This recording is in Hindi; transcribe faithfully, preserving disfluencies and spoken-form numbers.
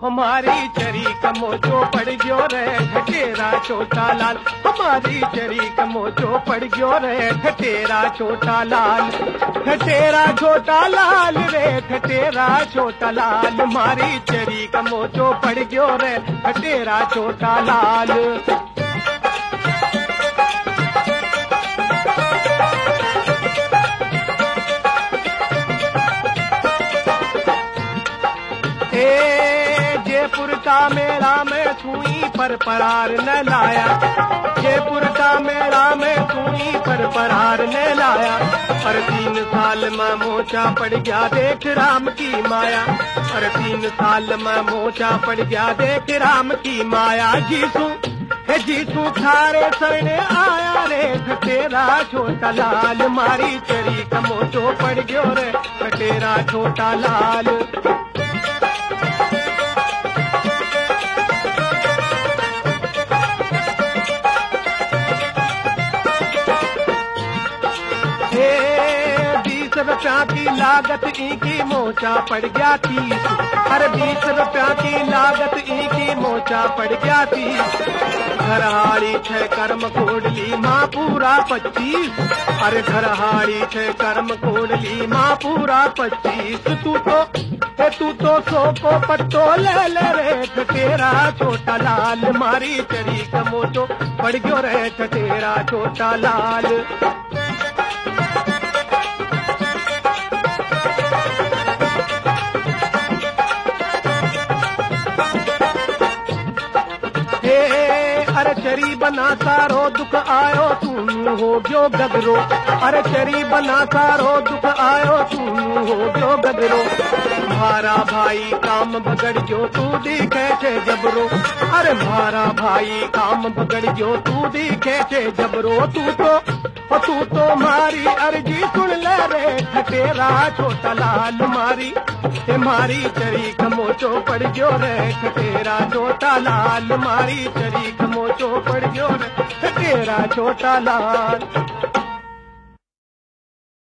हमारी चरी कमोचो पड़ गयो रे ठठेरा छोटा लाल। हमारी चरी कमोचो पड़ गयो रे ठठेरा छोटा लाल। ठठेरा छोटा लाल रे ठठेरा छोटा लाल। हमारी चरी कमोचो पड़ गयो रे ठठेरा छोटा लाल। जयपुर का मेला में सुई पर परार न लाया। जयपुर का मेला में सुई पर परार न लाया। पर तीन साल में मोचा पड़ गया देख राम की माया। पर तीन साल में मोचा पड़ गया देख राम की माया। जीसू हे जीसू थारे सरने आया रे ठठेरा छोटा लाल। मारी चरी कमोचो पड़ गयो रे ठठेरा छोटा लाल। रुपया की लागत इनकी मोचा पड़ गया तीस। हर बीस रुपया की लागत इनकी मोचा पड़ गया तीस। घरहाड़ी छह कर्म कोडली माँ पूरा पच्चीस। अरे घरहाड़ी छह कर्म कोडली माँ पूरा पच्चीस। तू तो हे तू तो सो को पट्टो ले ले रे ठठेरा छोटा लाल। मारी चरी कमोचो पड़ गयो रे ठठेरा छोटा लाल। अरे चरी बना सारो दुख आयो तू हो गयो गगरो। अरे चरी बना सारो दुख आयो तू हो गयो गगरो। मारा भाई काम बगड़ गयो तू दिखे थे जबरो। अरे मारा भाई काम बगड़ गयो तू दिखे थे जबरो। तू तो तू तो मारी अर्जी सुन ले रे ठठेरा छोटा लाल। मारी हे मारी चरी कमोचो पड़ गयो रे ठठेरा छोटा लाल। मारी चरी कमोचो पड़ गयो रे ठठेरा छोटा लाल।